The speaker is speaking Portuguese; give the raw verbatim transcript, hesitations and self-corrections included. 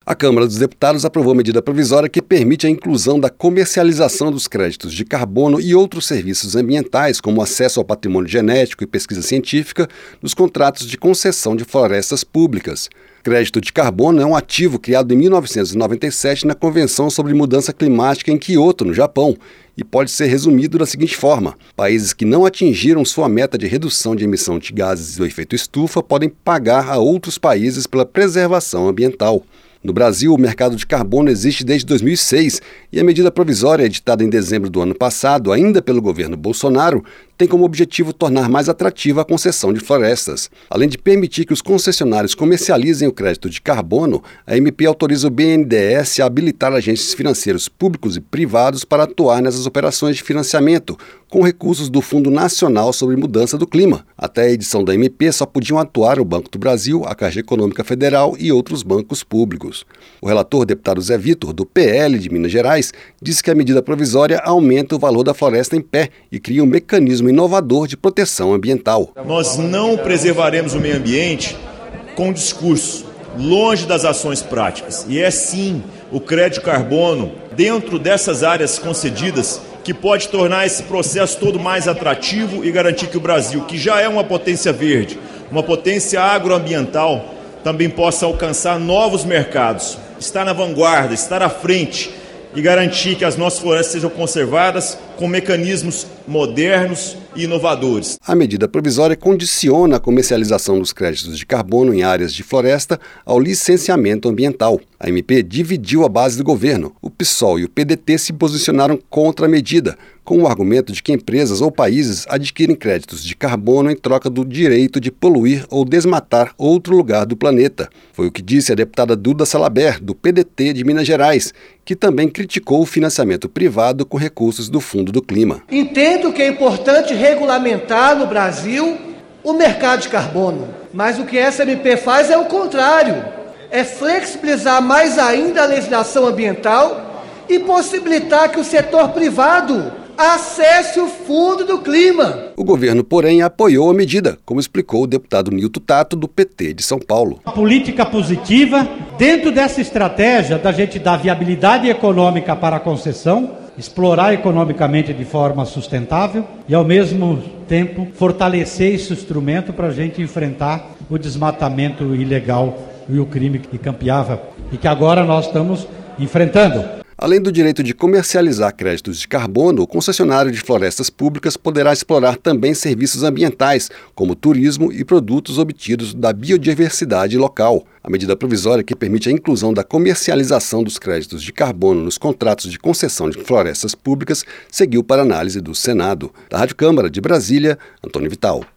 A Câmara dos Deputados aprovou medida provisória que permite a inclusão da comercialização dos créditos de carbono e outros serviços ambientais, como acesso ao patrimônio genético e pesquisa científica, nos contratos de concessão de florestas públicas. Crédito de carbono é um ativo criado em mil novecentos e noventa e sete na Convenção sobre Mudança Climática em Kyoto, no Japão, e pode ser resumido da seguinte forma: países que não atingiram sua meta de redução de emissão de gases do efeito estufa podem pagar a outros países pela preservação ambiental. No Brasil, o mercado de carbono existe desde dois mil e seis e a medida provisória editada em dezembro do ano passado, ainda pelo governo Bolsonaro, tem como objetivo tornar mais atrativa a concessão de florestas. Além de permitir que os concessionários comercializem o crédito de carbono, a M P autoriza o B N D E S a habilitar agentes financeiros públicos e privados para atuar nessas operações de financiamento, com recursos do Fundo Nacional sobre Mudança do Clima. Até a edição da M P só podiam atuar o Banco do Brasil, a Caixa Econômica Federal e outros bancos públicos. O relator, deputado Zé Vitor, do P L de Minas Gerais, disse que a medida provisória aumenta o valor da floresta em pé e cria um mecanismo inovador de proteção ambiental. Nós não preservaremos o meio ambiente com discurso, longe das ações práticas. E é sim o crédito carbono, dentro dessas áreas concedidas, que pode tornar esse processo todo mais atrativo e garantir que o Brasil, que já é uma potência verde, uma potência agroambiental, também possa alcançar novos mercados, estar na vanguarda, estar à frente e garantir que as nossas florestas sejam conservadas com mecanismos modernos e inovadores. A medida provisória condiciona a comercialização dos créditos de carbono em áreas de floresta ao licenciamento ambiental. A M P dividiu a base do governo. O PSOL e o P D T se posicionaram contra a medida, com o argumento de que empresas ou países adquirem créditos de carbono em troca do direito de poluir ou desmatar outro lugar do planeta. Foi o que disse a deputada Duda Salaber, do P D T de Minas Gerais, que também criticou o financiamento privado com recursos do Fundo do Clima. Entendo que é importante regulamentar no Brasil o mercado de carbono, mas o que essa M P faz é o contrário, é flexibilizar mais ainda a legislação ambiental e possibilitar que o setor privado acesse o Fundo do Clima. O governo, porém, apoiou a medida, como explicou o deputado Nilton Tato, do P T de São Paulo. A política positiva, dentro dessa estratégia da gente dar viabilidade econômica para a concessão, explorar economicamente de forma sustentável e, ao mesmo tempo, fortalecer esse instrumento para a gente enfrentar o desmatamento ilegal e o crime que campeava e que agora nós estamos enfrentando. Além do direito de comercializar créditos de carbono, o concessionário de florestas públicas poderá explorar também serviços ambientais, como turismo e produtos obtidos da biodiversidade local. A medida provisória que permite a inclusão da comercialização dos créditos de carbono nos contratos de concessão de florestas públicas seguiu para análise do Senado. Da Rádio Câmara de Brasília, Antônio Vital.